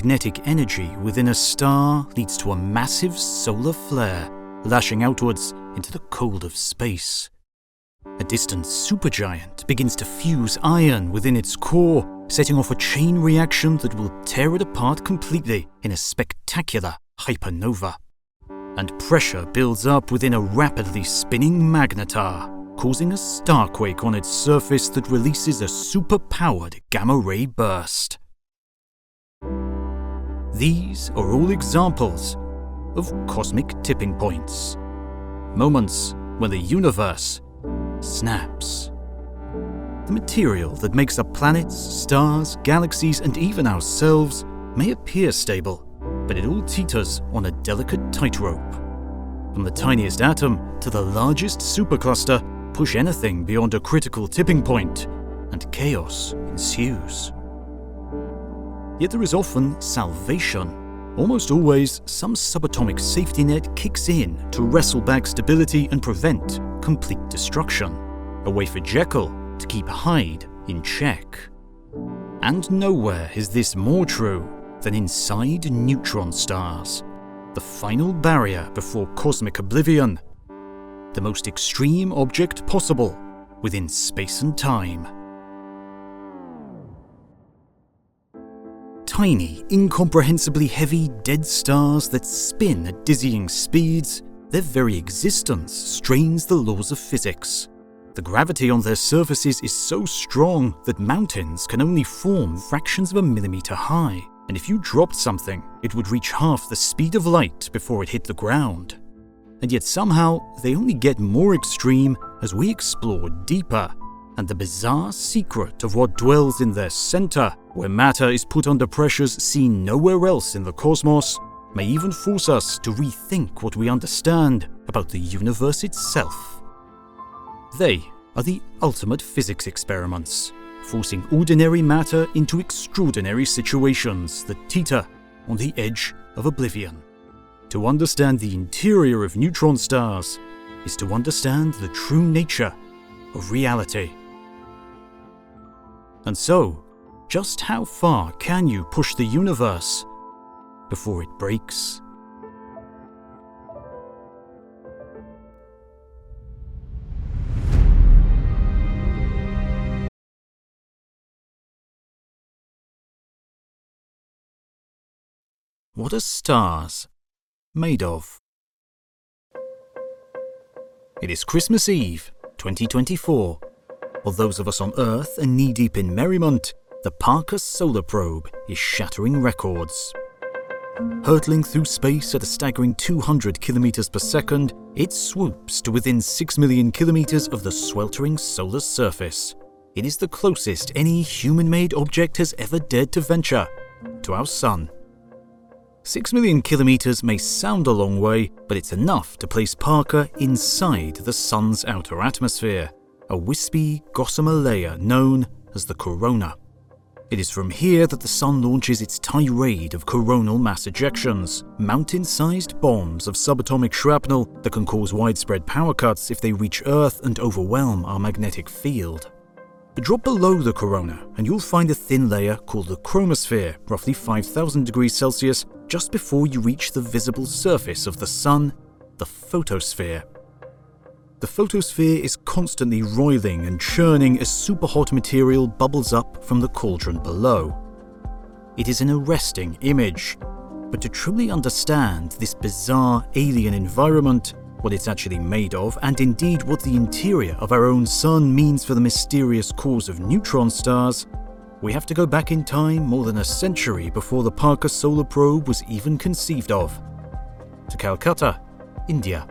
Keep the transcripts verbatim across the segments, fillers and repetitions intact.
Magnetic energy within a star leads to a massive solar flare, lashing outwards into the cold of space. A distant supergiant begins to fuse iron within its core, setting off a chain reaction that will tear it apart completely in a spectacular hypernova. And pressure builds up within a rapidly spinning magnetar, causing a starquake on its surface that releases a super-powered gamma-ray burst. These are all examples of cosmic tipping points, moments when the universe snaps. The material that makes up planets, stars, galaxies, and even ourselves may appear stable, but it all teeters on a delicate tightrope. From the tiniest atom to the largest supercluster, push anything beyond a critical tipping point, and chaos ensues. Yet there is often salvation. Almost always, some subatomic safety net kicks in to wrestle back stability and prevent complete destruction. A way for Jekyll to keep Hyde in check. And nowhere is this more true than inside neutron stars, the final barrier before cosmic oblivion, the most extreme object possible within space and time. Tiny, incomprehensibly heavy dead stars that spin at dizzying speeds, their very existence strains the laws of physics. The gravity on their surfaces is so strong that mountains can only form fractions of a millimeter high, and if you dropped something, it would reach half the speed of light before it hit the ground. And yet somehow, they only get more extreme as we explore deeper, and the bizarre secret of what dwells in their center, where matter is put under pressures seen nowhere else in the cosmos, may even force us to rethink what we understand about the universe itself. They are the ultimate physics experiments, forcing ordinary matter into extraordinary situations that teeter on the edge of oblivion. To understand the interior of neutron stars is to understand the true nature of reality. And so, just how far can you push the universe before it breaks? What are stars made of? It is Christmas Eve, twenty twenty-four. While those of us on Earth are knee-deep in merriment, the Parker Solar Probe is shattering records. Hurtling through space at a staggering two hundred kilometers per second, it swoops to within six million kilometers of the sweltering solar surface. It is the closest any human-made object has ever dared to venture to our Sun. Six million kilometers may sound a long way, but it's enough to place Parker inside the Sun's outer atmosphere, a wispy, gossamer layer known as the corona. It is from here that the Sun launches its tirade of coronal mass ejections, mountain-sized bombs of subatomic shrapnel that can cause widespread power cuts if they reach Earth and overwhelm our magnetic field. Drop below the corona and you'll find a thin layer called the chromosphere, roughly five thousand degrees Celsius, just before you reach the visible surface of the Sun, the photosphere. The photosphere is constantly roiling and churning as superhot material bubbles up from the cauldron below. It is an arresting image, but to truly understand this bizarre alien environment, what it's actually made of, and indeed what the interior of our own Sun means for the mysterious cause of neutron stars, we have to go back in time more than a century before the Parker Solar Probe was even conceived of. To Calcutta, India.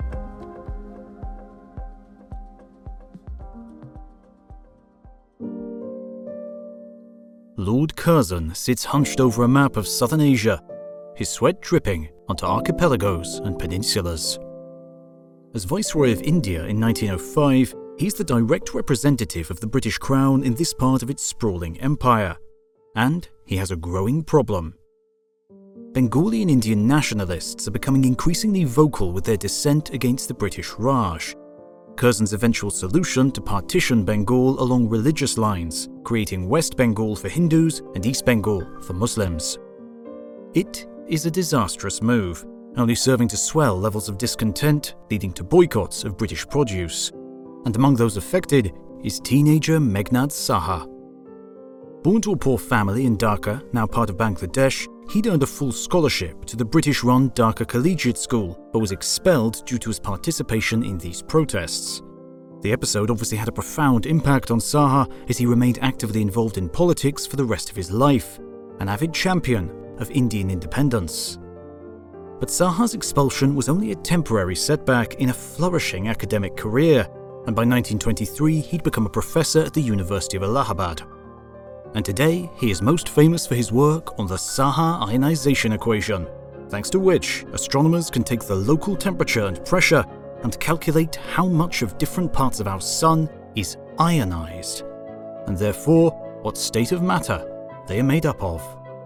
Lord Curzon sits hunched over a map of southern Asia, his sweat dripping onto archipelagos and peninsulas. As Viceroy of India in nineteen oh five, he's the direct representative of the British Crown in this part of its sprawling empire. And he has a growing problem. Bengali and Indian nationalists are becoming increasingly vocal with their dissent against the British Raj. Curzon's eventual solution to partition Bengal along religious lines, creating West Bengal for Hindus and East Bengal for Muslims. It is a disastrous move, only serving to swell levels of discontent, leading to boycotts of British produce. And among those affected is teenager Meghnad Saha. Born to a poor family in Dhaka, now part of Bangladesh, he'd earned a full scholarship to the British-run Dhaka Collegiate School, but was expelled due to his participation in these protests. The episode obviously had a profound impact on Saha as he remained actively involved in politics for the rest of his life, an avid champion of Indian independence. But Saha's expulsion was only a temporary setback in a flourishing academic career, and by nineteen twenty-three he'd become a professor at the University of Allahabad. And today he is most famous for his work on the Saha ionization equation, thanks to which astronomers can take the local temperature and pressure and calculate how much of different parts of our Sun is ionized, and therefore what state of matter they are made up of.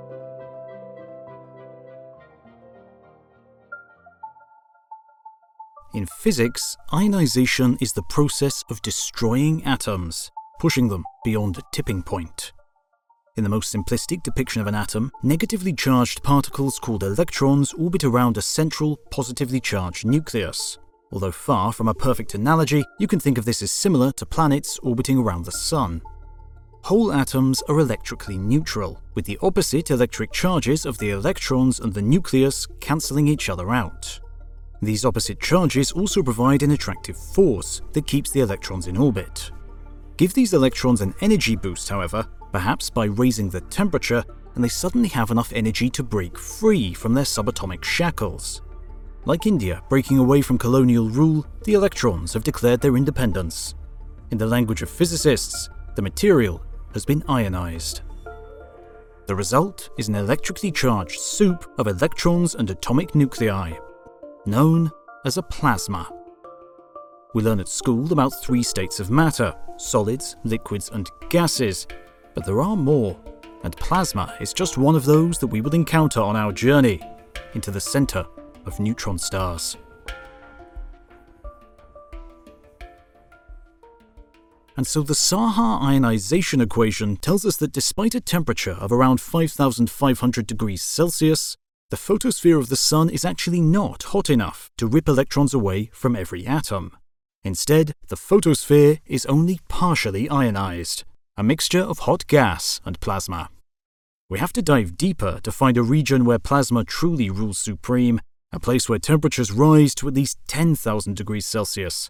In physics, ionization is the process of destroying atoms, pushing them beyond a tipping point. In the most simplistic depiction of an atom, negatively charged particles called electrons orbit around a central, positively charged nucleus. Although far from a perfect analogy, you can think of this as similar to planets orbiting around the Sun. Whole atoms are electrically neutral, with the opposite electric charges of the electrons and the nucleus cancelling each other out. These opposite charges also provide an attractive force that keeps the electrons in orbit. Give these electrons an energy boost, however, perhaps by raising the temperature, and they suddenly have enough energy to break free from their subatomic shackles. Like India breaking away from colonial rule, the electrons have declared their independence. In the language of physicists, the material has been ionized. The result is an electrically charged soup of electrons and atomic nuclei, known as a plasma. We learn at school about three states of matter: solids, liquids, and gases. But there are more, and plasma is just one of those that we will encounter on our journey into the center of neutron stars. And so the Saha ionization equation tells us that despite a temperature of around five thousand five hundred degrees Celsius, the photosphere of the Sun is actually not hot enough to rip electrons away from every atom. Instead, the photosphere is only partially ionized, a mixture of hot gas and plasma. We have to dive deeper to find a region where plasma truly rules supreme, a place where temperatures rise to at least ten thousand degrees Celsius.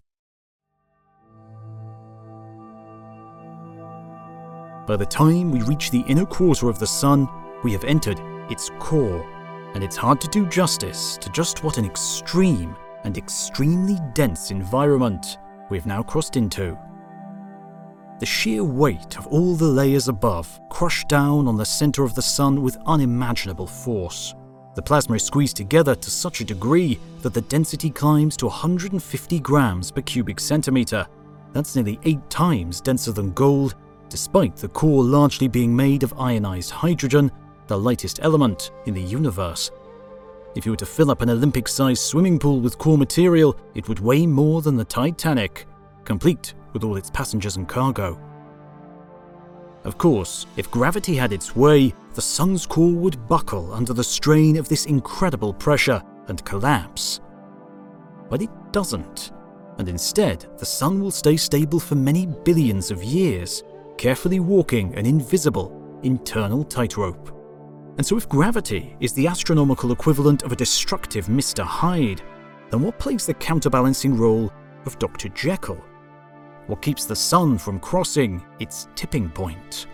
By the time we reach the inner quarter of the Sun, we have entered its core, and it's hard to do justice to just what an extreme and extremely dense environment we've now crossed into. The sheer weight of all the layers above crush down on the center of the Sun with unimaginable force. The plasma is squeezed together to such a degree that the density climbs to one hundred fifty grams per cubic centimeter. That's nearly eight times denser than gold, despite the core largely being made of ionized hydrogen, the lightest element in the universe. If you were to fill up an Olympic-sized swimming pool with core material, it would weigh more than the Titanic, complete with all its passengers and cargo. Of course, if gravity had its way, the Sun's core would buckle under the strain of this incredible pressure and collapse. But it doesn't, and instead the Sun will stay stable for many billions of years, carefully walking an invisible internal tightrope. And so if gravity is the astronomical equivalent of a destructive Mister Hyde, then what plays the counterbalancing role of Doctor Jekyll? What keeps the Sun from crossing its tipping point?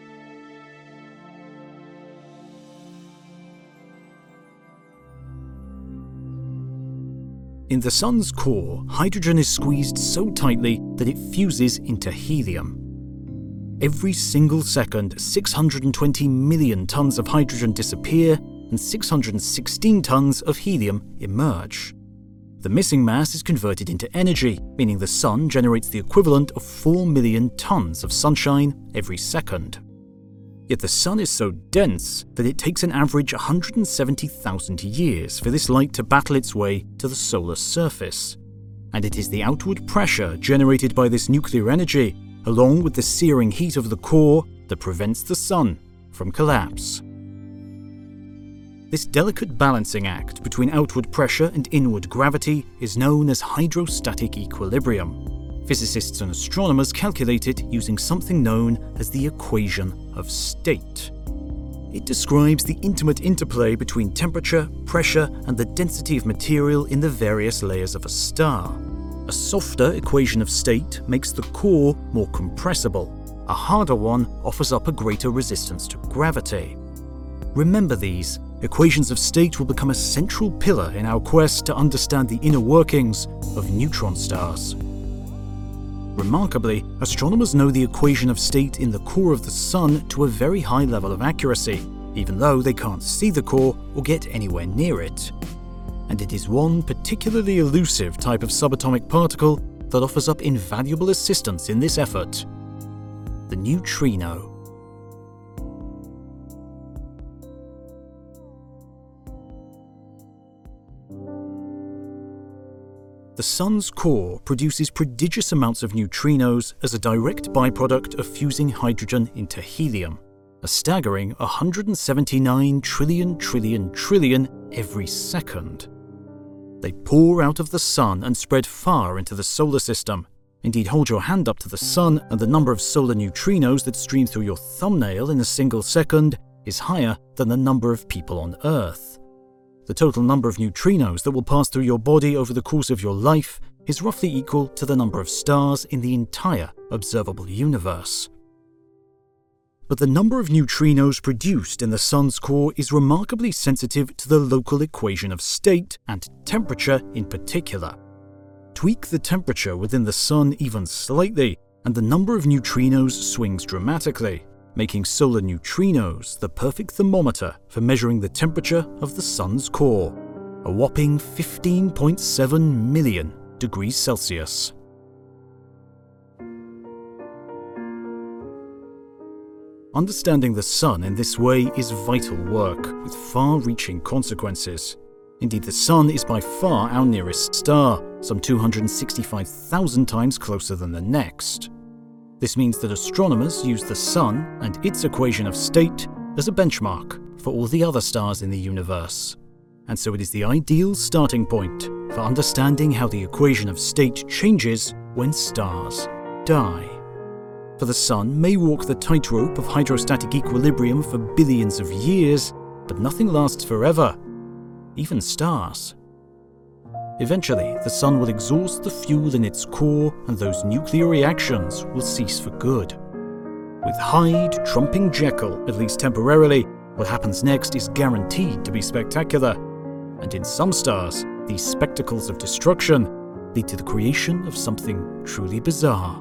In the Sun's core, hydrogen is squeezed so tightly that it fuses into helium. Every single second, six hundred twenty million tons of hydrogen disappear and six hundred sixteen tons of helium emerge. The missing mass is converted into energy, meaning the Sun generates the equivalent of four million tons of sunshine every second. Yet the Sun is so dense that it takes an average one hundred seventy thousand years for this light to battle its way to the solar surface. And it is the outward pressure generated by this nuclear energy, along with the searing heat of the core, that prevents the Sun from collapse. This delicate balancing act between outward pressure and inward gravity is known as hydrostatic equilibrium. Physicists and astronomers calculate it using something known as the equation of state. It describes the intimate interplay between temperature, pressure, and the density of material in the various layers of a star. A softer equation of state makes the core more compressible. A harder one offers up a greater resistance to gravity. Remember these. Equations of state will become a central pillar in our quest to understand the inner workings of neutron stars. Remarkably, astronomers know the equation of state in the core of the Sun to a very high level of accuracy, even though they can't see the core or get anywhere near it. And it is one particularly elusive type of subatomic particle that offers up invaluable assistance in this effort: the neutrino. The Sun's core produces prodigious amounts of neutrinos as a direct byproduct of fusing hydrogen into helium, a staggering one hundred seventy-nine trillion trillion trillion every second. They pour out of the Sun and spread far into the solar system. Indeed, hold your hand up to the Sun and the number of solar neutrinos that stream through your thumbnail in a single second is higher than the number of people on Earth. The total number of neutrinos that will pass through your body over the course of your life is roughly equal to the number of stars in the entire observable universe. But the number of neutrinos produced in the Sun's core is remarkably sensitive to the local equation of state and temperature in particular. Tweak the temperature within the Sun even slightly, and the number of neutrinos swings dramatically, making solar neutrinos the perfect thermometer for measuring the temperature of the Sun's core, a whopping fifteen point seven million degrees Celsius. Understanding the Sun in this way is vital work, with far-reaching consequences. Indeed, the Sun is by far our nearest star, some two hundred sixty-five thousand times closer than the next. This means that astronomers use the Sun and its equation of state as a benchmark for all the other stars in the universe. And so it is the ideal starting point for understanding how the equation of state changes when stars die. For the Sun may walk the tightrope of hydrostatic equilibrium for billions of years, but nothing lasts forever, even stars. Eventually, the Sun will exhaust the fuel in its core and those nuclear reactions will cease for good. With Hyde trumping Jekyll, at least temporarily, what happens next is guaranteed to be spectacular. And in some stars, these spectacles of destruction lead to the creation of something truly bizarre.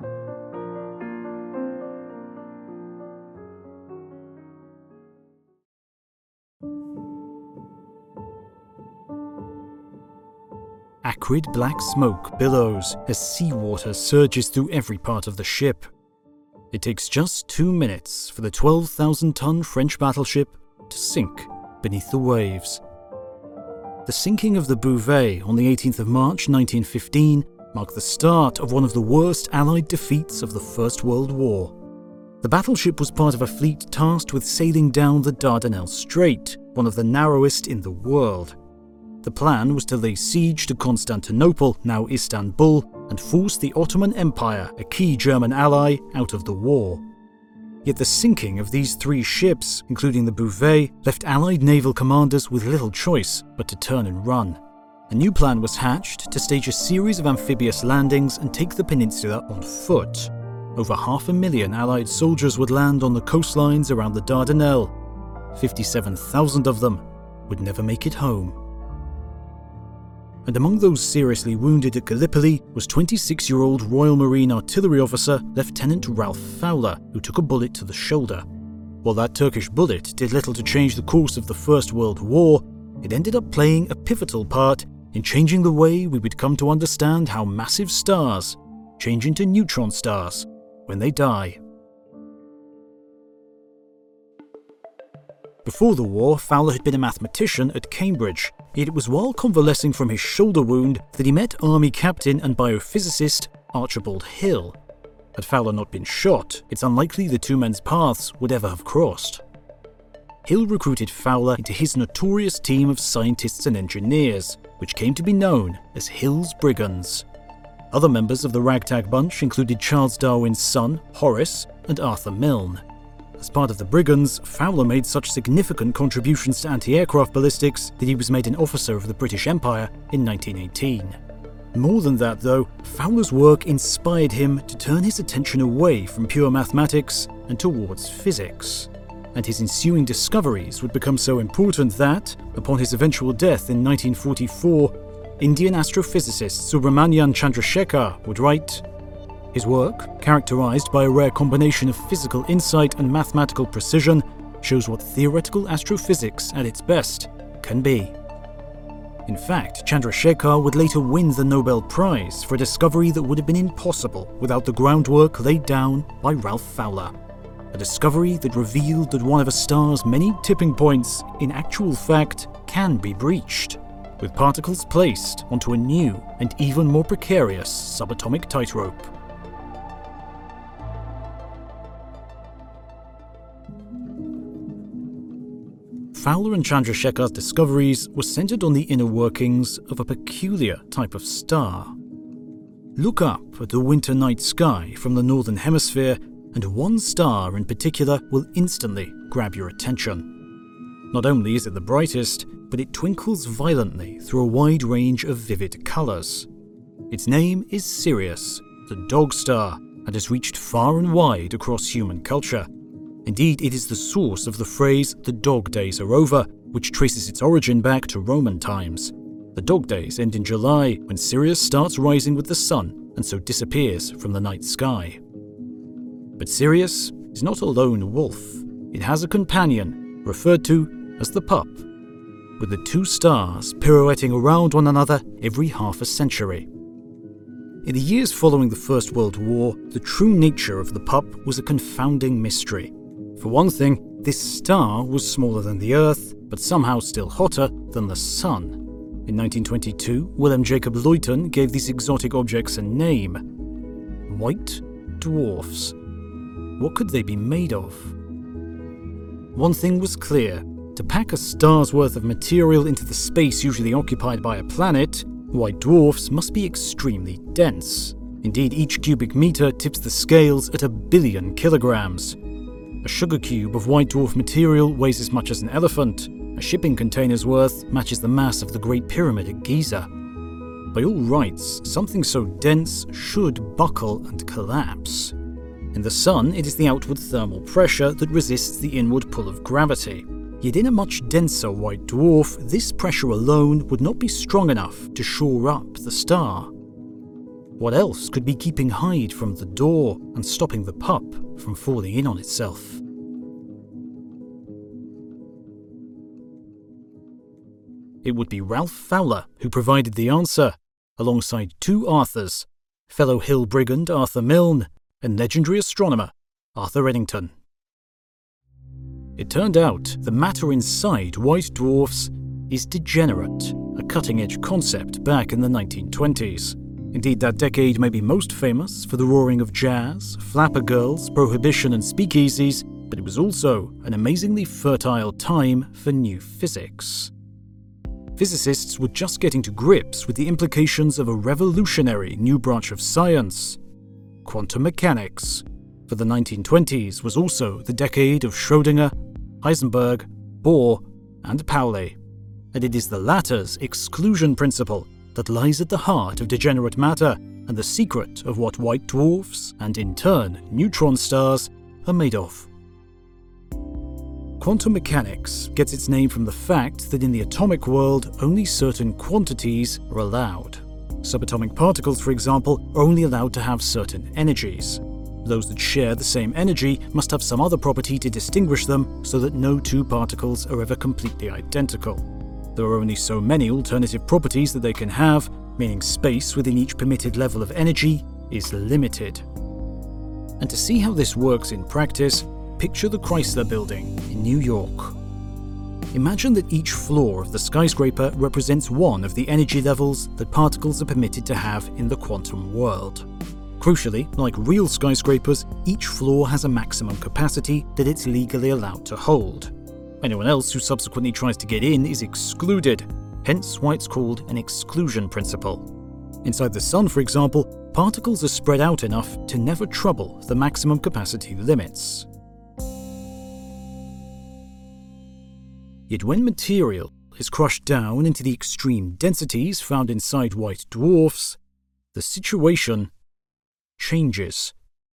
Acrid black smoke billows as seawater surges through every part of the ship. It takes just two minutes for the twelve thousand ton French battleship to sink beneath the waves. The sinking of the Bouvet on the eighteenth of March nineteen fifteen marked the start of one of the worst Allied defeats of the First World War. The battleship was part of a fleet tasked with sailing down the Dardanelles Strait, one of the narrowest in the world. The plan was to lay siege to Constantinople, now Istanbul, and force the Ottoman Empire, a key German ally, out of the war. Yet the sinking of these three ships, including the Bouvet, left Allied naval commanders with little choice but to turn and run. A new plan was hatched to stage a series of amphibious landings and take the peninsula on foot. Over half a million Allied soldiers would land on the coastlines around the Dardanelles. fifty-seven thousand of them would never make it home. And among those seriously wounded at Gallipoli was twenty-six-year-old Royal Marine Artillery officer Lieutenant Ralph Fowler, who took a bullet to the shoulder. While that Turkish bullet did little to change the course of the First World War, it ended up playing a pivotal part in changing the way we would come to understand how massive stars change into neutron stars when they die. Before the war, Fowler had been a mathematician at Cambridge, yet it was while convalescing from his shoulder wound that he met Army captain and biophysicist Archibald Hill. Had Fowler not been shot, it's unlikely the two men's paths would ever have crossed. Hill recruited Fowler into his notorious team of scientists and engineers, which came to be known as Hill's Brigands. Other members of the ragtag bunch included Charles Darwin's son, Horace, and Arthur Milne. As part of the Brigands, Fowler made such significant contributions to anti-aircraft ballistics that he was made an officer of the British Empire in nineteen eighteen. More than that, though, Fowler's work inspired him to turn his attention away from pure mathematics and towards physics. And his ensuing discoveries would become so important that, upon his eventual death in nineteen forty-four, Indian astrophysicist Subrahmanyan Chandrasekhar would write, "His work, characterized by a rare combination of physical insight and mathematical precision, shows what theoretical astrophysics at its best can be." In fact, Chandrasekhar would later win the Nobel Prize for a discovery that would have been impossible without the groundwork laid down by Ralph Fowler. A discovery that revealed that one of a star's many tipping points, in actual fact, can be breached, with particles placed onto a new and even more precarious subatomic tightrope. Fowler and Chandrasekhar's discoveries were centered on the inner workings of a peculiar type of star. Look up at the winter night sky from the northern hemisphere, and one star in particular will instantly grab your attention. Not only is it the brightest, but it twinkles violently through a wide range of vivid colors. Its name is Sirius, the dog star, and has reached far and wide across human culture. Indeed, it is the source of the phrase "the dog days are over," which traces its origin back to Roman times. The dog days end in July, when Sirius starts rising with the sun and so disappears from the night sky. But Sirius is not a lone wolf. It has a companion, referred to as the pup, with the two stars pirouetting around one another every half a century. In the years following the First World War, the true nature of the pup was a confounding mystery. For one thing, this star was smaller than the Earth, but somehow still hotter than the Sun. In nineteen twenty-two, Willem Jacob Luyten gave these exotic objects a name: white dwarfs. What could they be made of? One thing was clear: to pack a star's worth of material into the space usually occupied by a planet, white dwarfs must be extremely dense. Indeed, each cubic meter tips the scales at a billion kilograms. A sugar cube of white dwarf material weighs as much as an elephant. A shipping container's worth matches the mass of the Great Pyramid at Giza. By all rights, something so dense should buckle and collapse. In the Sun, it is the outward thermal pressure that resists the inward pull of gravity. Yet in a much denser white dwarf, this pressure alone would not be strong enough to shore up the star. What else could be keeping Hyde from the door and stopping the pup from falling in on itself? It would be Ralph Fowler who provided the answer, alongside two Arthurs, fellow Hill brigand Arthur Milne and legendary astronomer Arthur Eddington. It turned out the matter inside white dwarfs is degenerate, a cutting-edge concept back in the nineteen twenties. Indeed, that decade may be most famous for the roaring of jazz, flapper girls, prohibition and speakeasies, but it was also an amazingly fertile time for new physics. Physicists were just getting to grips with the implications of a revolutionary new branch of science: quantum mechanics. For the nineteen twenties was also the decade of Schrödinger, Heisenberg, Bohr, and Pauli. And it is the latter's exclusion principle that lies at the heart of degenerate matter and the secret of what white dwarfs, and in turn neutron stars, are made of. Quantum mechanics gets its name from the fact that in the atomic world only certain quantities are allowed. Subatomic particles, for example, are only allowed to have certain energies. Those that share the same energy must have some other property to distinguish them so that no two particles are ever completely identical. There are only so many alternative properties that they can have, meaning space within each permitted level of energy is limited. And to see how this works in practice, picture the Chrysler Building in New York. Imagine that each floor of the skyscraper represents one of the energy levels that particles are permitted to have in the quantum world. Crucially, like real skyscrapers, each floor has a maximum capacity that it's legally allowed to hold. Anyone else who subsequently tries to get in is excluded, hence why it's called an exclusion principle. Inside the Sun, for example, particles are spread out enough to never trouble the maximum capacity limits. Yet when material is crushed down into the extreme densities found inside white dwarfs, the situation changes.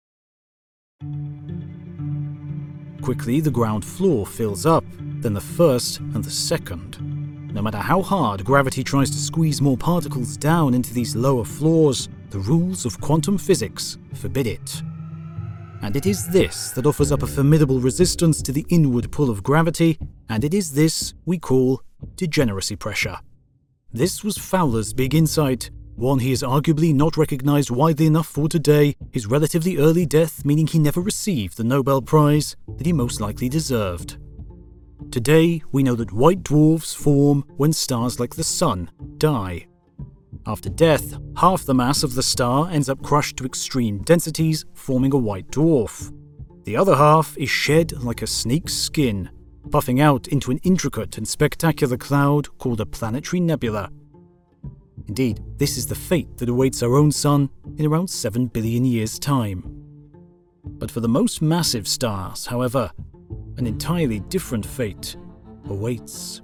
Quickly, the ground floor fills up, then the first and the second. No matter how hard gravity tries to squeeze more particles down into these lower floors, the rules of quantum physics forbid it. And it is this that offers up a formidable resistance to the inward pull of gravity, and it is this we call degeneracy pressure. This was Fowler's big insight, one he has arguably not recognized widely enough for today, his relatively early death meaning he never received the Nobel Prize that he most likely deserved. Today, we know that white dwarfs form when stars like the Sun die. After death, half the mass of the star ends up crushed to extreme densities, forming a white dwarf. The other half is shed like a snake's skin, puffing out into an intricate and spectacular cloud called a planetary nebula. Indeed, this is the fate that awaits our own Sun in around seven billion years' time. But for the most massive stars, however, an entirely different fate awaits.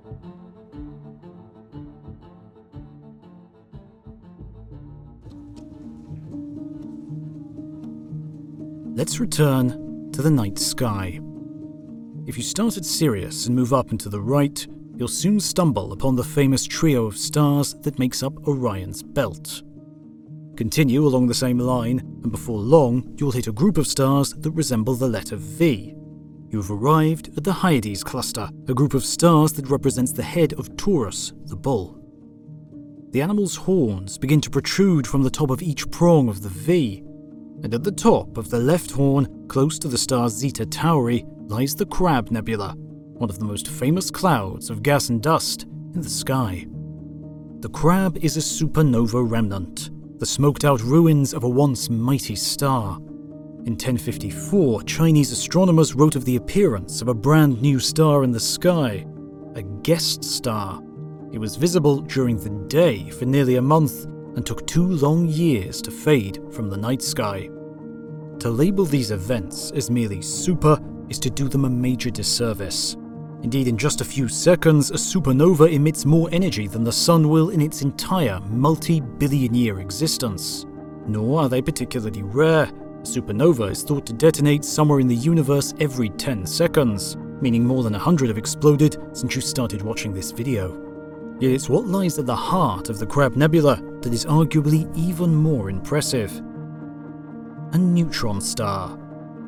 Let's return to the night sky. If you start at Sirius and move up and to the right, you'll soon stumble upon the famous trio of stars that makes up Orion's belt. Continue along the same line, and before long, you'll hit a group of stars that resemble the letter V. You've arrived at the Hyades cluster, a group of stars that represents the head of Taurus, the bull. The animal's horns begin to protrude from the top of each prong of the V, and at the top of the left horn, close to the star Zeta Tauri, lies the Crab Nebula, one of the most famous clouds of gas and dust in the sky. The Crab is a supernova remnant, the smoked-out ruins of a once mighty star. In ten fifty-four, Chinese astronomers wrote of the appearance of a brand new star in the sky, a guest star. It was visible during the day for nearly a month and took two long years to fade from the night sky. To label these events as merely super is to do them a major disservice. Indeed, in just a few seconds, a supernova emits more energy than the Sun will in its entire multi-billion-year existence. Nor are they particularly rare. A supernova is thought to detonate somewhere in the universe every ten seconds, meaning more than one hundred have exploded since you started watching this video. Yet it's what lies at the heart of the Crab Nebula that is arguably even more impressive. A neutron star.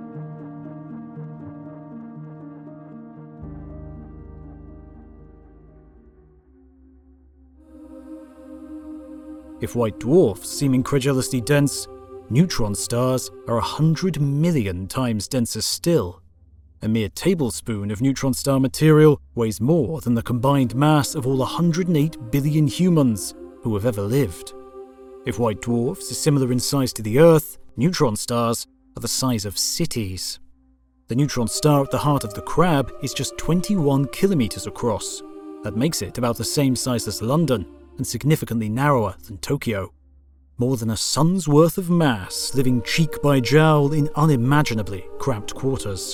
If white dwarfs seem incredulously dense, neutron stars are a hundred million times denser still. A mere tablespoon of neutron star material weighs more than the combined mass of all one hundred eight billion humans who have ever lived. If white dwarfs are similar in size to the Earth, neutron stars are the size of cities. The neutron star at the heart of the Crab is just twenty-one kilometers across. That makes it about the same size as London and significantly narrower than Tokyo. More than a sun's worth of mass living cheek by jowl in unimaginably cramped quarters.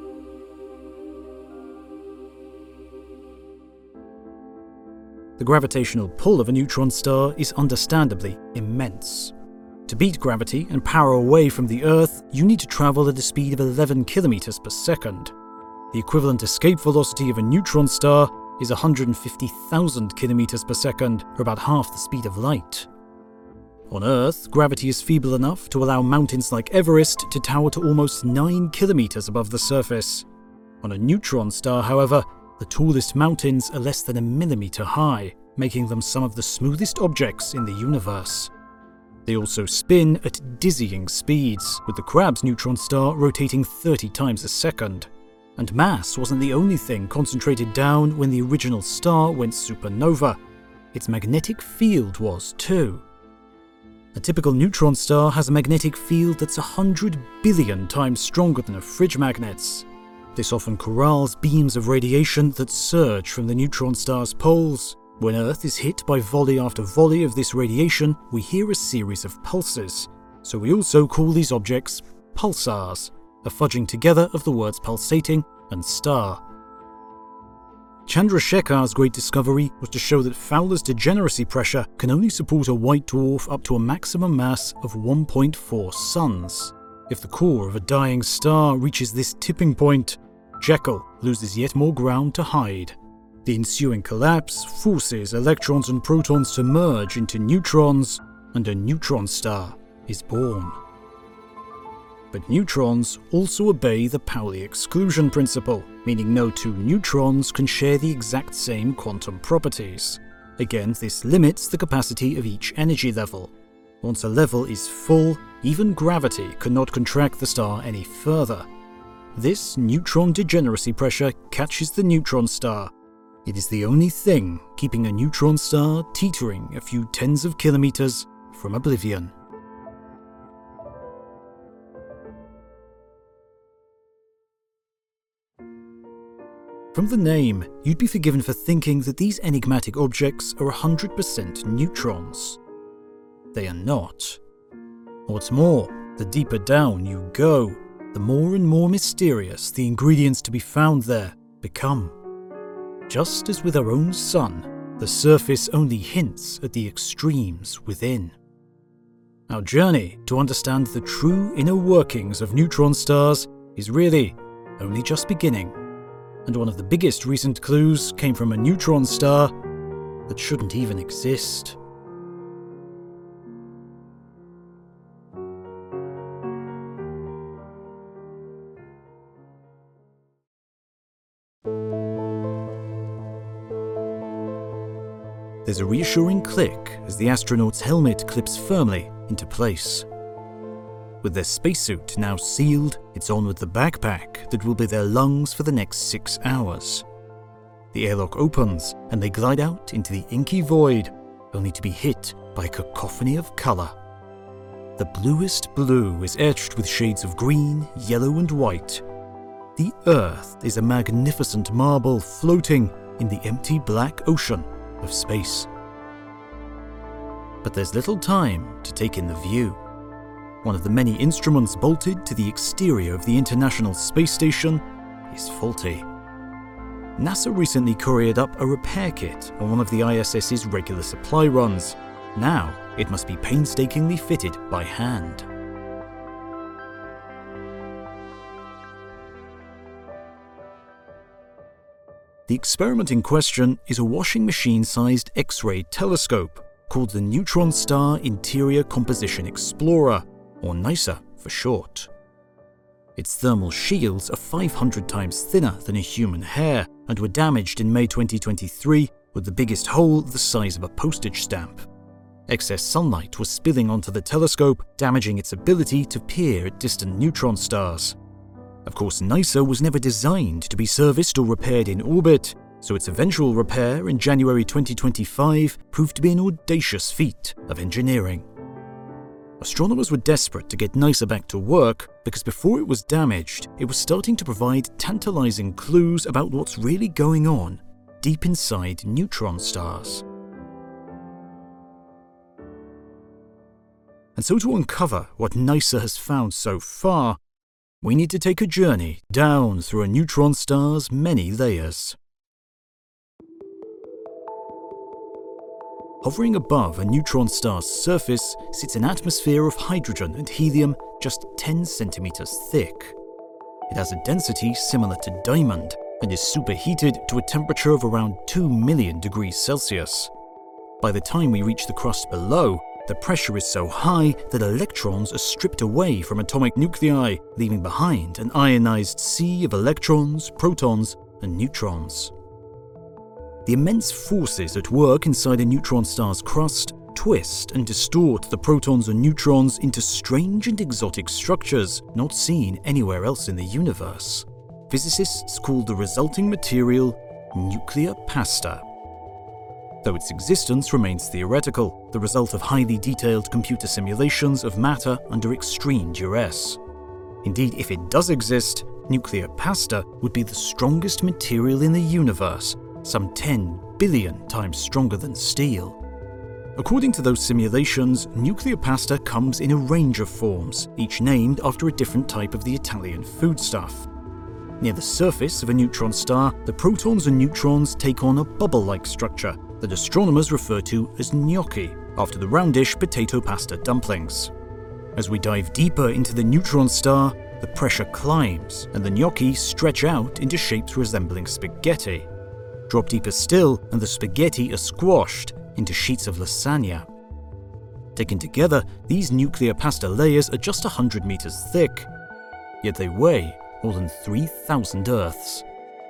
The gravitational pull of a neutron star is understandably immense. To beat gravity and power away from the Earth, you need to travel at a speed of eleven kilometers per second. The equivalent escape velocity of a neutron star is one hundred fifty thousand kilometers per second, or about half the speed of light. On Earth, gravity is feeble enough to allow mountains like Everest to tower to almost nine kilometers above the surface. On a neutron star, however, the tallest mountains are less than a millimeter high, making them some of the smoothest objects in the universe. They also spin at dizzying speeds, with the Crab's neutron star rotating thirty times a second. And mass wasn't the only thing concentrated down when the original star went supernova. Its magnetic field was too. A typical neutron star has a magnetic field that's one hundred billion times stronger than a fridge magnet's. This often corrals beams of radiation that surge from the neutron star's poles. When Earth is hit by volley after volley of this radiation, we hear a series of pulses. So we also call these objects pulsars, a fudging together of the words pulsating and star. Chandrasekhar's great discovery was to show that Fowler's degeneracy pressure can only support a white dwarf up to a maximum mass of one point four suns. If the core of a dying star reaches this tipping point, Jekyll loses yet more ground to hide. The ensuing collapse forces electrons and protons to merge into neutrons, and a neutron star is born. But neutrons also obey the Pauli exclusion principle, meaning no two neutrons can share the exact same quantum properties. Again, this limits the capacity of each energy level. Once a level is full, even gravity cannot contract the star any further. This neutron degeneracy pressure catches the neutron star. It is the only thing keeping a neutron star teetering a few tens of kilometers from oblivion. From the name, you'd be forgiven for thinking that these enigmatic objects are one hundred percent neutrons. They are not. What's more, the deeper down you go, the more and more mysterious the ingredients to be found there become. Just as with our own sun, the surface only hints at the extremes within. Our journey to understand the true inner workings of neutron stars is really only just beginning, and one of the biggest recent clues came from a neutron star that shouldn't even exist. There's a reassuring click as the astronaut's helmet clips firmly into place. With their spacesuit now sealed, it's on with the backpack that will be their lungs for the next six hours. The airlock opens and they glide out into the inky void, only to be hit by a cacophony of colour. The bluest blue is etched with shades of green, yellow and white. The Earth is a magnificent marble floating in the empty black ocean of space. But there's little time to take in the view. One of the many instruments bolted to the exterior of the International Space Station is faulty. NASA recently couriered up a repair kit on one of the I S S's regular supply runs. Now it must be painstakingly fitted by hand. The experiment in question is a washing machine-sized X-ray telescope called the Neutron Star Interior Composition Explorer, or NISA for short. Its thermal shields are five hundred times thinner than a human hair and were damaged in May twenty twenty-three with the biggest hole the size of a postage stamp. Excess sunlight was spilling onto the telescope, damaging its ability to peer at distant neutron stars. Of course, NISA was never designed to be serviced or repaired in orbit, so its eventual repair in January twenty twenty-five proved to be an audacious feat of engineering. Astronomers were desperate to get NISA back to work because before it was damaged, it was starting to provide tantalizing clues about what's really going on deep inside neutron stars. And so to uncover what NISA has found so far, we need to take a journey down through a neutron star's many layers. Hovering above a neutron star's surface sits an atmosphere of hydrogen and helium just ten centimeters thick. It has a density similar to diamond and is superheated to a temperature of around two million degrees Celsius. By the time we reach the crust below, the pressure is so high that electrons are stripped away from atomic nuclei, leaving behind an ionized sea of electrons, protons, and neutrons. The immense forces at work inside a neutron star's crust twist and distort the protons and neutrons into strange and exotic structures not seen anywhere else in the universe. Physicists call the resulting material nuclear pasta. Though its existence remains theoretical, the result of highly detailed computer simulations of matter under extreme duress. Indeed, if it does exist, nuclear pasta would be the strongest material in the universe, some ten billion times stronger than steel. According to those simulations, nuclear pasta comes in a range of forms, each named after a different type of the Italian foodstuff. Near the surface of a neutron star, the protons and neutrons take on a bubble-like structure that astronomers refer to as gnocchi, after the roundish potato pasta dumplings. As we dive deeper into the neutron star, the pressure climbs and the gnocchi stretch out into shapes resembling spaghetti. Drop deeper still and the spaghetti are squashed into sheets of lasagna. Taken together, these nuclear pasta layers are just one hundred meters thick, yet they weigh more than three thousand Earths.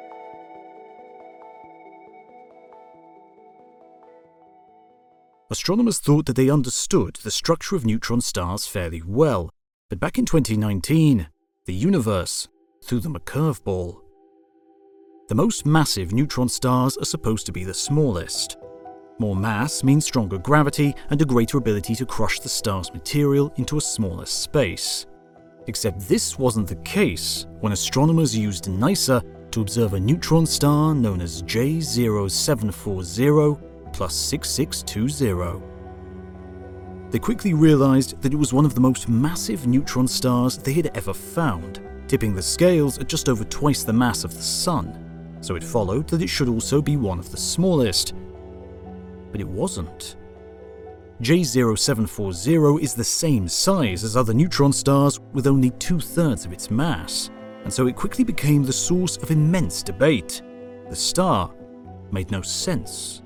Astronomers thought that they understood the structure of neutron stars fairly well, but back in twenty nineteen, the universe threw them a curveball. The most massive neutron stars are supposed to be the smallest. More mass means stronger gravity and a greater ability to crush the star's material into a smaller space. Except this wasn't the case when astronomers used NICER to observe a neutron star known as J zero seven four zero plus six six two zero. They quickly realized that it was one of the most massive neutron stars they had ever found, tipping the scales at just over twice the mass of the Sun, so it followed that it should also be one of the smallest. But it wasn't. J zero seven four zero is the same size as other neutron stars with only two-thirds of its mass, and so it quickly became the source of immense debate. The star made no sense.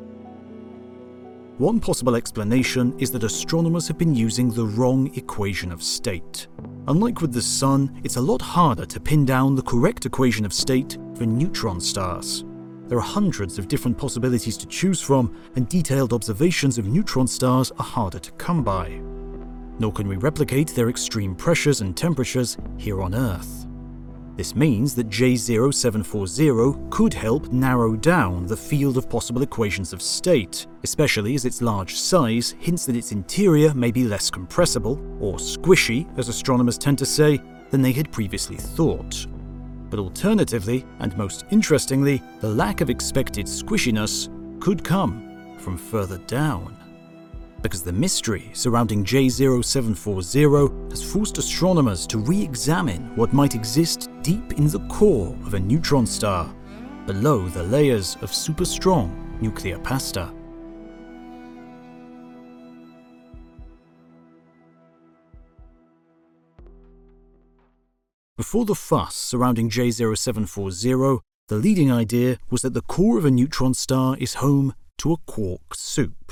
One possible explanation is that astronomers have been using the wrong equation of state. Unlike with the Sun, it's a lot harder to pin down the correct equation of state for neutron stars. There are hundreds of different possibilities to choose from, and detailed observations of neutron stars are harder to come by. Nor can we replicate their extreme pressures and temperatures here on Earth. This means that J zero seven four zero could help narrow down the field of possible equations of state, especially as its large size hints that its interior may be less compressible, or squishy, as astronomers tend to say, than they had previously thought. But alternatively, and most interestingly, the lack of expected squishiness could come from further down. Because the mystery surrounding J zero seven four zero has forced astronomers to re-examine what might exist deep in the core of a neutron star, below the layers of super-strong nuclear pasta. Before the fuss surrounding J zero seven four zero, the leading idea was that the core of a neutron star is home to a quark soup.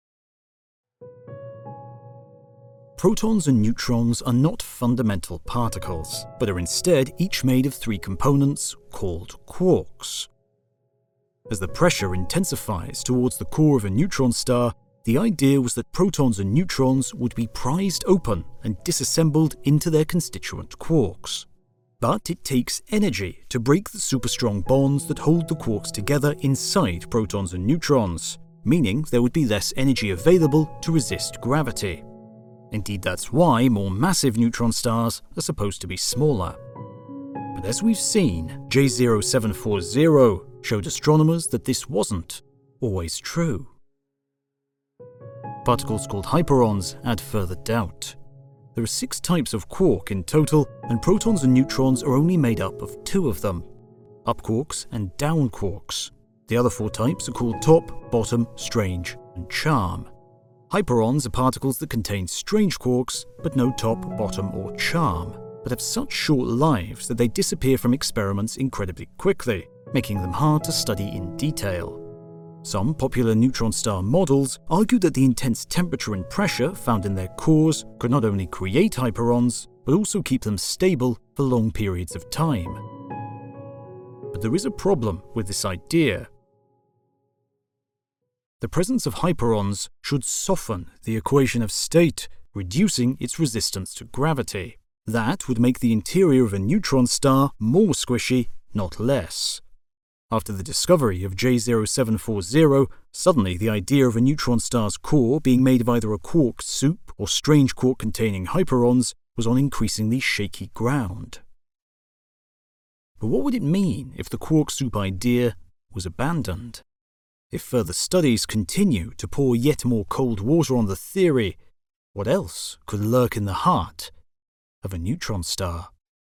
Protons and neutrons are not fundamental particles, but are instead each made of three components called quarks. As the pressure intensifies towards the core of a neutron star, the idea was that protons and neutrons would be prized open and disassembled into their constituent quarks. But it takes energy to break the super-strong bonds that hold the quarks together inside protons and neutrons, meaning there would be less energy available to resist gravity. Indeed, that's why more massive neutron stars are supposed to be smaller. But as we've seen, J zero seven four zero showed astronomers that this wasn't always true. Particles called hyperons add further doubt. There are six types of quark in total, and protons and neutrons are only made up of two of them, up quarks and down quarks. The other four types are called top, bottom, strange, and charm. Hyperons are particles that contain strange quarks, but no top, bottom, or charm, but have such short lives that they disappear from experiments incredibly quickly, making them hard to study in detail. Some popular neutron star models argue that the intense temperature and pressure found in their cores could not only create hyperons, but also keep them stable for long periods of time. But there is a problem with this idea. The presence of hyperons should soften the equation of state, reducing its resistance to gravity. That would make the interior of a neutron star more squishy, not less. After the discovery of J zero seven four zero, suddenly the idea of a neutron star's core being made of either a quark soup or strange quark-containing hyperons was on increasingly shaky ground. But what would it mean if the quark soup idea was abandoned? If further studies continue to pour yet more cold water on the theory, what else could lurk in the heart of a neutron star?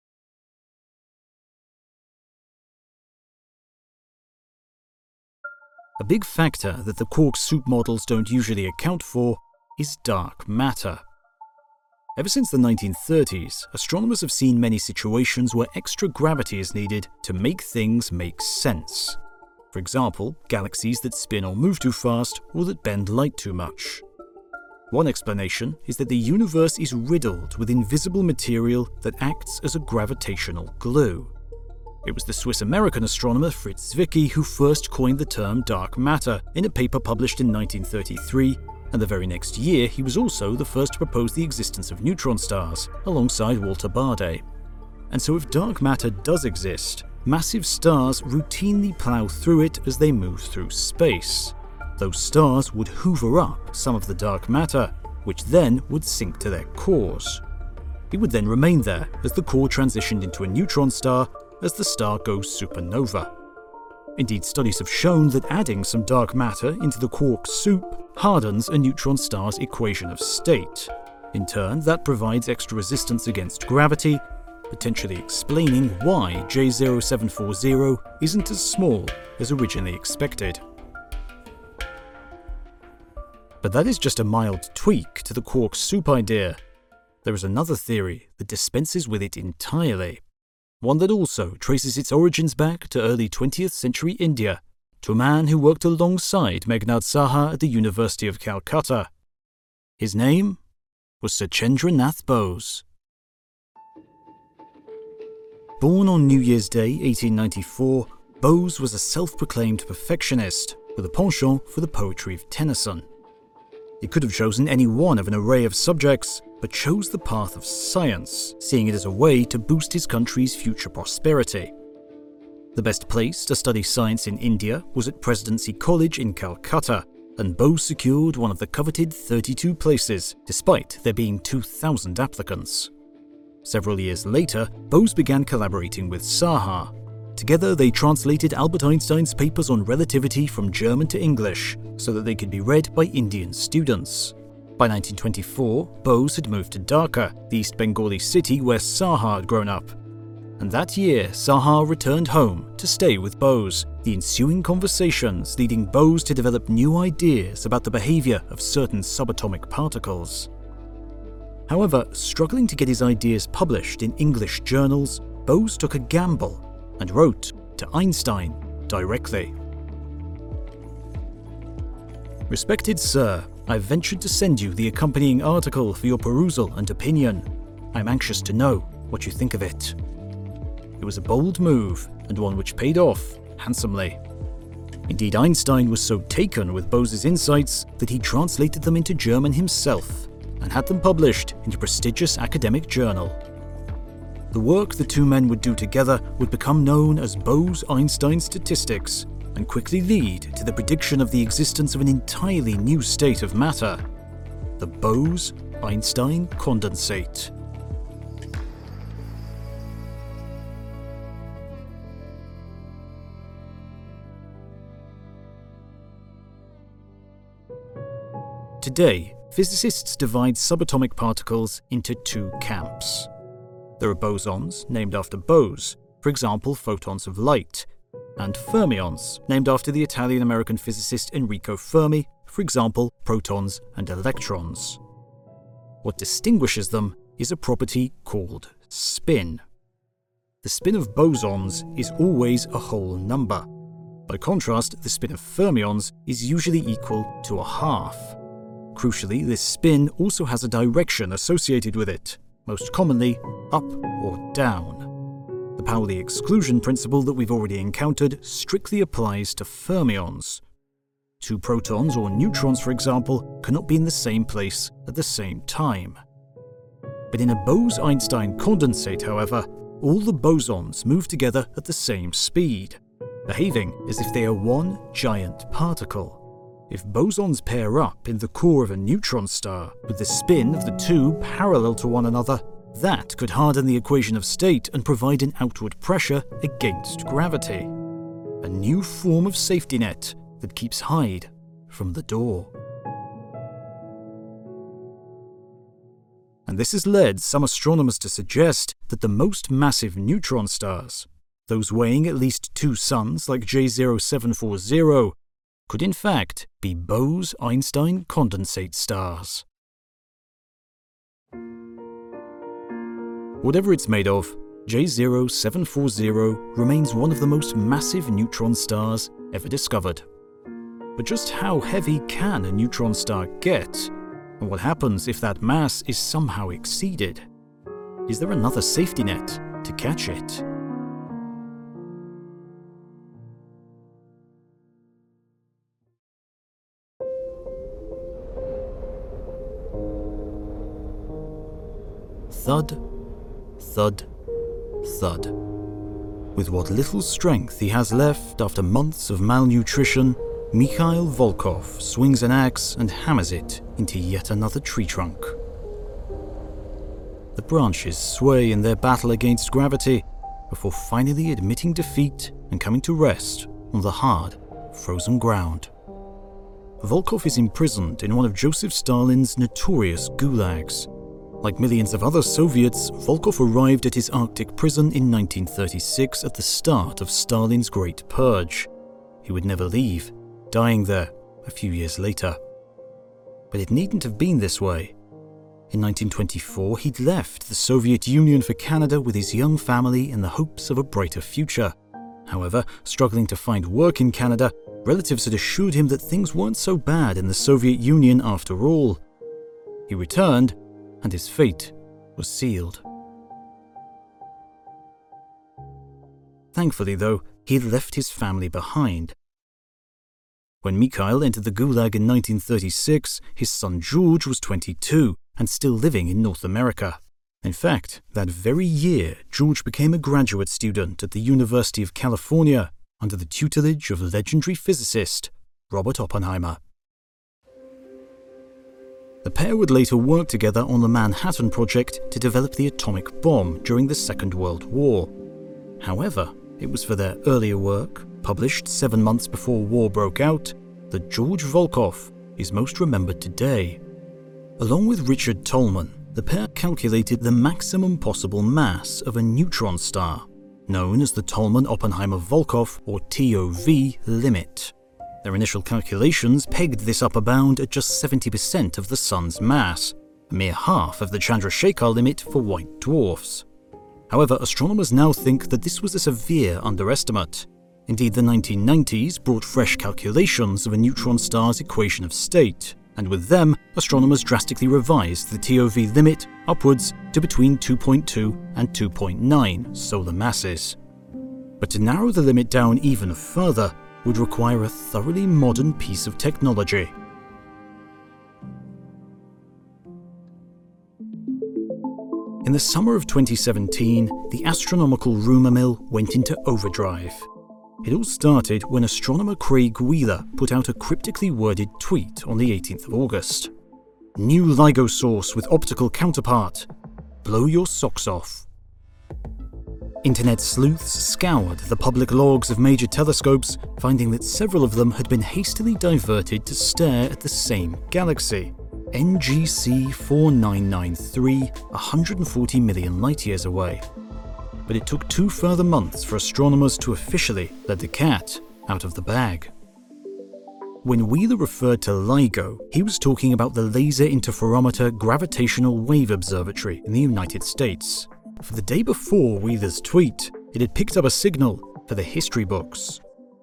A big factor that the quark soup models don't usually account for is dark matter. Ever since the nineteen thirties, astronomers have seen many situations where extra gravity is needed to make things make sense. For example, galaxies that spin or move too fast or that bend light too much. One explanation is that the universe is riddled with invisible material that acts as a gravitational glue. It was the Swiss-American astronomer Fritz Zwicky who first coined the term dark matter in a paper published in nineteen thirty-three, and the very next year he was also the first to propose the existence of neutron stars, alongside Walter Baade. And so if dark matter does exist, massive stars routinely plough through it as they move through space. Those stars would hoover up some of the dark matter, which then would sink to their cores. It would then remain there as the core transitioned into a neutron star as the star goes supernova. Indeed, studies have shown that adding some dark matter into the quark soup hardens a neutron star's equation of state. In turn, that provides extra resistance against gravity, potentially explaining why J zero seven four zero isn't as small as originally expected. But that is just a mild tweak to the quark soup idea. There is another theory that dispenses with it entirely. One that also traces its origins back to early twentieth century India, to a man who worked alongside Meghnad Saha at the University of Calcutta. His name was Sachendra Nath Bose. Born on New Year's Day eighteen ninety-four, Bose was a self-proclaimed perfectionist with a penchant for the poetry of Tennyson. He could have chosen any one of an array of subjects, but chose the path of science, seeing it as a way to boost his country's future prosperity. The best place to study science in India was at Presidency College in Calcutta, and Bose secured one of the coveted thirty-two places, despite there being two thousand applicants. Several years later, Bose began collaborating with Saha. Together, they translated Albert Einstein's papers on relativity from German to English, so that they could be read by Indian students. By nineteen twenty-four, Bose had moved to Dhaka, the East Bengali city where Saha had grown up. And that year, Saha returned home to stay with Bose, the ensuing conversations leading Bose to develop new ideas about the behavior of certain subatomic particles. However, struggling to get his ideas published in English journals, Bose took a gamble and wrote to Einstein directly. Respected Sir, I've ventured to send you the accompanying article for your perusal and opinion. I'm anxious to know what you think of it. It was a bold move, and one which paid off handsomely. Indeed, Einstein was so taken with Bose's insights that he translated them into German himself and had them published in a prestigious academic journal. The work the two men would do together would become known as Bose-Einstein statistics and quickly lead to the prediction of the existence of an entirely new state of matter, the Bose-Einstein condensate. Today, physicists divide subatomic particles into two camps. There are bosons, named after Bose, for example photons of light, and fermions, named after the Italian-American physicist Enrico Fermi, for example protons and electrons. What distinguishes them is a property called spin. The spin of bosons is always a whole number. By contrast, the spin of fermions is usually equal to a half. Crucially, this spin also has a direction associated with it, most commonly up or down. The Pauli exclusion principle that we've already encountered strictly applies to fermions. Two protons or neutrons, for example, cannot be in the same place at the same time. But in a Bose-Einstein condensate, however, all the bosons move together at the same speed, behaving as if they are one giant particle. If bosons pair up in the core of a neutron star, with the spin of the two parallel to one another, That could harden the equation of state and provide an outward pressure against gravity. A new form of safety net that keeps Hyde from the door. And this has led some astronomers to suggest that the most massive neutron stars, those weighing at least two suns like J zero seven four zero, could in fact be Bose-Einstein condensate stars. Whatever it's made of, J zero seven four zero remains one of the most massive neutron stars ever discovered. But just how heavy can a neutron star get? And what happens if that mass is somehow exceeded? Is there another safety net to catch it? Thud, thud, thud. With what little strength he has left after months of malnutrition, Mikhail Volkov swings an axe and hammers it into yet another tree trunk. The branches sway in their battle against gravity before finally admitting defeat and coming to rest on the hard, frozen ground. Volkov is imprisoned in one of Joseph Stalin's notorious gulags. Like millions of other Soviets, Volkov arrived at his Arctic prison in nineteen thirty-six at the start of Stalin's Great Purge. He would never leave, dying there a few years later. But it needn't have been this way. In nineteen twenty-four, he'd left the Soviet Union for Canada with his young family in the hopes of a brighter future. However, struggling to find work in Canada, relatives had assured him that things weren't so bad in the Soviet Union after all. He returned, and his fate was sealed. Thankfully, though, he had left his family behind. When Mikhail entered the Gulag in nineteen thirty-six, his son George was twenty-two and still living in North America. In fact, that very year, George became a graduate student at the University of California under the tutelage of legendary physicist Robert Oppenheimer. The pair would later work together on the Manhattan Project to develop the atomic bomb during the Second World War. However, it was for their earlier work, published seven months before war broke out, that George Volkov is most remembered today. Along with Richard Tolman, the pair calculated the maximum possible mass of a neutron star, known as the Tolman-Oppenheimer-Volkov, or T O V, limit. Their initial calculations pegged this upper bound at just seventy percent of the Sun's mass, a mere half of the Chandrasekhar limit for white dwarfs. However, astronomers now think that this was a severe underestimate. Indeed, the nineteen nineties brought fresh calculations of a neutron star's equation of state, and with them, astronomers drastically revised the T O V limit upwards to between two point two and two point nine solar masses. But to narrow the limit down even further would require a thoroughly modern piece of technology. In the summer of twenty seventeen, the astronomical rumour mill went into overdrive. It all started when astronomer Craig Wheeler put out a cryptically worded tweet on the eighteenth of August. New LIGO source with optical counterpart. Blow your socks off. Internet sleuths scoured the public logs of major telescopes, finding that several of them had been hastily diverted to stare at the same galaxy, N G C four nine nine three, one hundred forty million light-years away. But it took two further months for astronomers to officially let the cat out of the bag. When Wheeler referred to LIGO, he was talking about the Laser Interferometer Gravitational Wave Observatory in the United States. For the day before Wheeler's tweet, it had picked up a signal for the history books.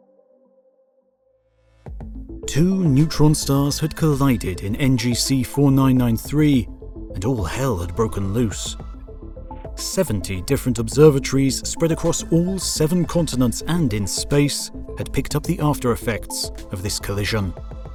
Two neutron stars had collided in N G C four nine nine three, and all hell had broken loose. seventy different observatories spread across all seven continents and in space had picked up the after effects of this collision.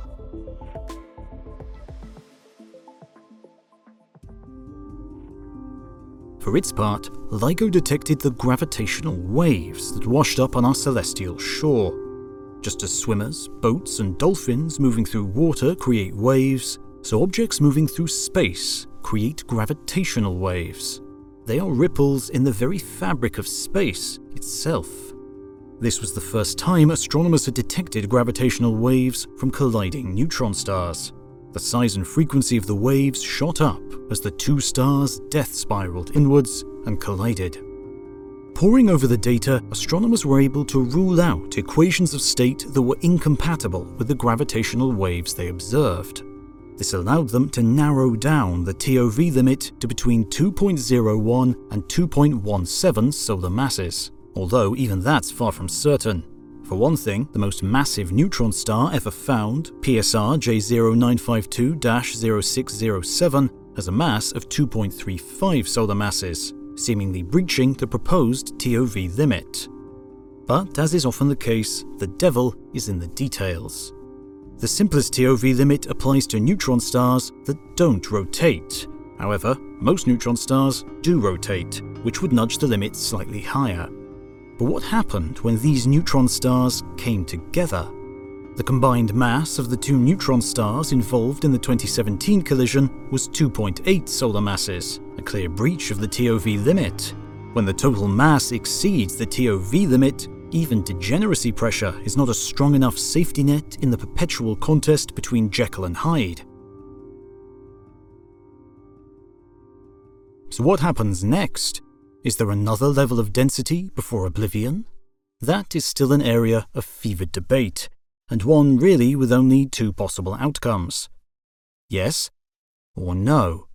For its part, LIGO detected the gravitational waves that washed up on our celestial shore. Just as swimmers, boats, and dolphins moving through water create waves, so objects moving through space create gravitational waves. They are ripples in the very fabric of space itself. This was the first time astronomers had detected gravitational waves from colliding neutron stars. The size and frequency of the waves shot up as the two stars death spiraled inwards and collided. Poring over the data, astronomers were able to rule out equations of state that were incompatible with the gravitational waves they observed. This allowed them to narrow down the T O V limit to between two point zero one and two point one seven solar masses, although even that's far from certain. For one thing, the most massive neutron star ever found, P S R J zero nine five two dash zero six zero seven, has a mass of two point three five solar masses, seemingly breaching the proposed T O V limit. But as is often the case, the devil is in the details. The simplest T O V limit applies to neutron stars that don't rotate. However, most neutron stars do rotate, which would nudge the limit slightly higher. But what happened when these neutron stars came together? The combined mass of the two neutron stars involved in the twenty seventeen collision was two point eight solar masses, a clear breach of the T O V limit. When the total mass exceeds the T O V limit, even degeneracy pressure is not a strong enough safety net in the perpetual contest between Jekyll and Hyde. So what happens next? Is there another level of density before oblivion? That is still an area of fevered debate, and one really with only two possible outcomes. Yes or no.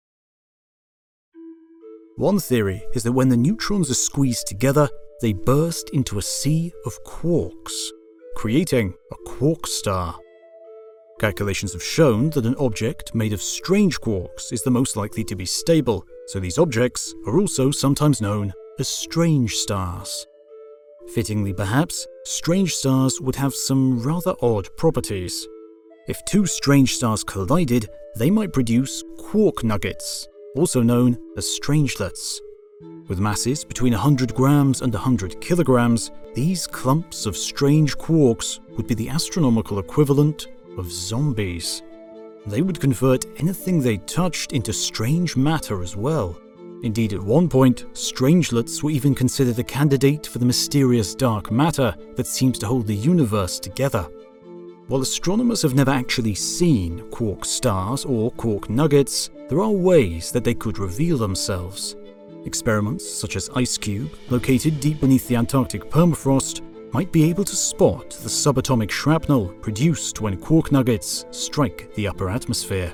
One theory is that when the neutrons are squeezed together, they burst into a sea of quarks, creating a quark star. Calculations have shown that an object made of strange quarks is the most likely to be stable, so these objects are also sometimes known as strange stars. Fittingly perhaps, strange stars would have some rather odd properties. If two strange stars collided, they might produce quark nuggets, also known as strangelets. With masses between one hundred grams and one hundred kilograms, these clumps of strange quarks would be the astronomical equivalent of zombies. They would convert anything they touched into strange matter as well. Indeed, at one point, strangelets were even considered a candidate for the mysterious dark matter that seems to hold the universe together. While astronomers have never actually seen quark stars or quark nuggets, there are ways that they could reveal themselves. Experiments such as IceCube, located deep beneath the Antarctic permafrost, might be able to spot the subatomic shrapnel produced when quark nuggets strike the upper atmosphere.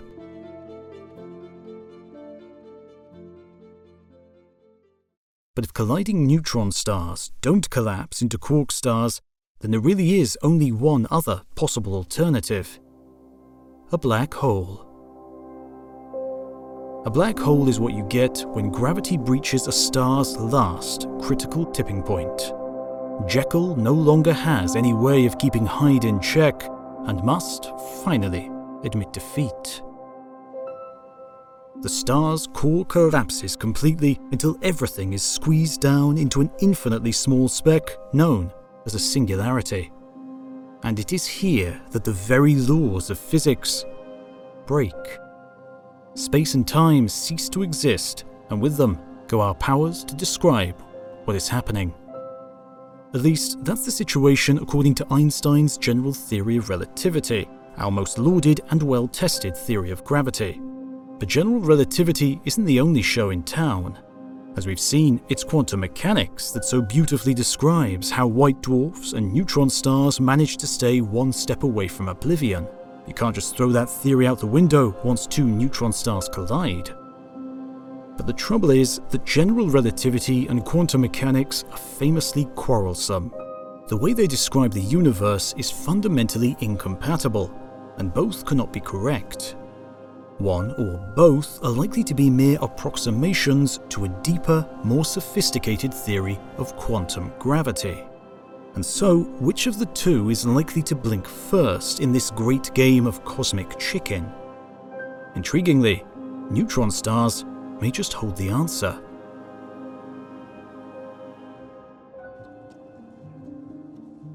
But if colliding neutron stars don't collapse into quark stars, then there really is only one other possible alternative: a black hole. A black hole is what you get when gravity breaches a star's last critical tipping point. Jekyll no longer has any way of keeping Hyde in check and must, finally, admit defeat. The star's core collapses completely until everything is squeezed down into an infinitely small speck known as a singularity. And it is here that the very laws of physics break. Space and time cease to exist, and with them go our powers to describe what is happening. At least, that's the situation according to Einstein's general theory of relativity, our most lauded and well-tested theory of gravity. But general relativity isn't the only show in town. As we've seen, it's quantum mechanics that so beautifully describes how white dwarfs and neutron stars manage to stay one step away from oblivion. You can't just throw that theory out the window once two neutron stars collide. But the trouble is that general relativity and quantum mechanics are famously quarrelsome. The way they describe the universe is fundamentally incompatible, and both cannot be correct. One or both are likely to be mere approximations to a deeper, more sophisticated theory of quantum gravity. And so, which of the two is likely to blink first in this great game of cosmic chicken? Intriguingly, neutron stars may just hold the answer.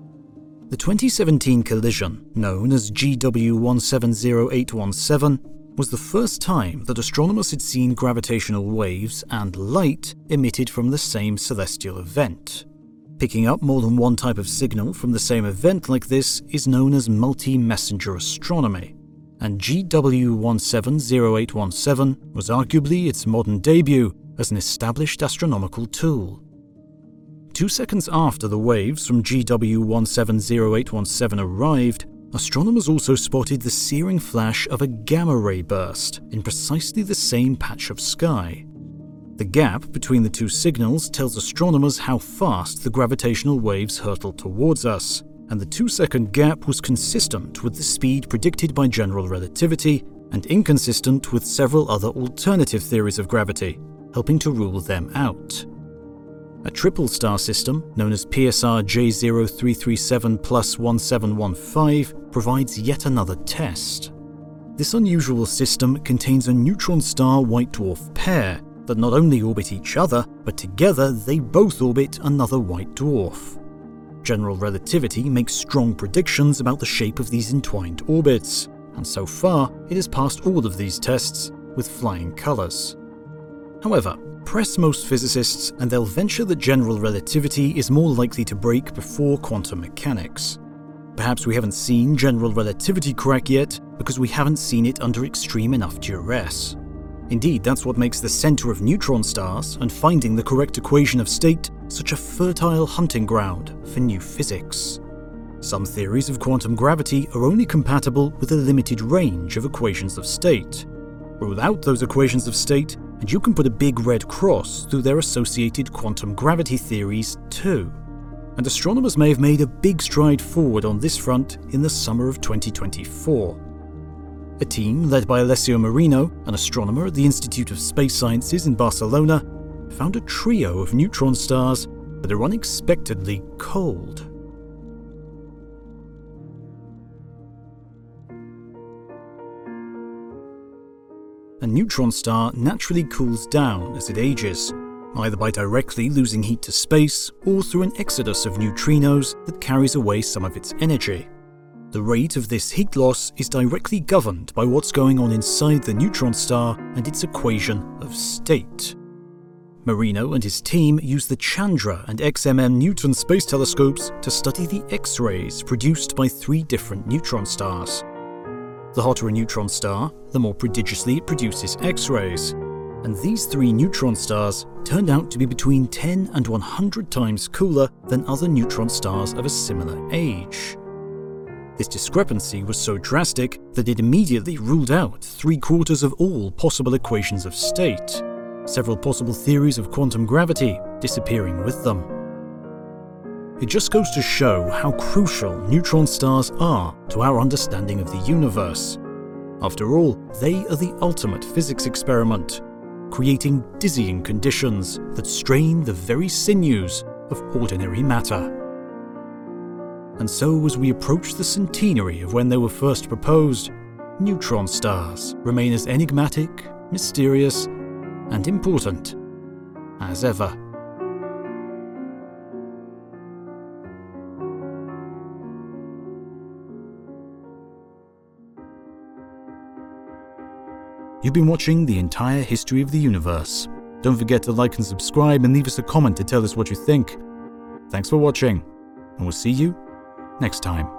The twenty seventeen collision, known as G W one seven zero eight one seven, was the first time that astronomers had seen gravitational waves and light emitted from the same celestial event. Picking up more than one type of signal from the same event like this is known as multi-messenger astronomy, and G W one seven zero eight one seven was arguably its modern debut as an established astronomical tool. Two seconds after the waves from G W one seven zero eight one seven arrived, astronomers also spotted the searing flash of a gamma-ray burst in precisely the same patch of sky. The gap between the two signals tells astronomers how fast the gravitational waves hurtled towards us, and the two-second gap was consistent with the speed predicted by general relativity and inconsistent with several other alternative theories of gravity, helping to rule them out. A triple star system, known as P S R J zero three three seven plus one seven one five, provides yet another test. This unusual system contains a neutron star white dwarf pair that not only orbit each other, but together they both orbit another white dwarf. General relativity makes strong predictions about the shape of these entwined orbits, and so far it has passed all of these tests with flying colours. However, press most physicists and they'll venture that general relativity is more likely to break before quantum mechanics. Perhaps we haven't seen general relativity crack yet because we haven't seen it under extreme enough duress. Indeed, that's what makes the centre of neutron stars and finding the correct equation of state such a fertile hunting ground for new physics. Some theories of quantum gravity are only compatible with a limited range of equations of state. Rule out those equations of state, and you can put a big red cross through their associated quantum gravity theories too. And astronomers may have made a big stride forward on this front in the summer of twenty twenty-four. A team led by Alessio Marino, an astronomer at the Institute of Space Sciences in Barcelona, found a trio of neutron stars that are unexpectedly cold. A neutron star naturally cools down as it ages, either by directly losing heat to space or through an exodus of neutrinos that carries away some of its energy. The rate of this heat loss is directly governed by what's going on inside the neutron star and its equation of state. Marino and his team used the Chandra and X M M Newton space telescopes to study the X-rays produced by three different neutron stars. The hotter a neutron star, the more prodigiously it produces X-rays, and these three neutron stars turned out to be between ten and one hundred times cooler than other neutron stars of a similar age. This discrepancy was so drastic that it immediately ruled out three-quarters of all possible equations of state, several possible theories of quantum gravity disappearing with them. It just goes to show how crucial neutron stars are to our understanding of the universe. After all, they are the ultimate physics experiment, creating dizzying conditions that strain the very sinews of ordinary matter. And so as we approach the centenary of when they were first proposed, neutron stars remain as enigmatic, mysterious, and important as ever. You've been watching the entire history of the universe. Don't forget to like and subscribe and leave us a comment to tell us what you think. Thanks for watching, and we'll see you next time.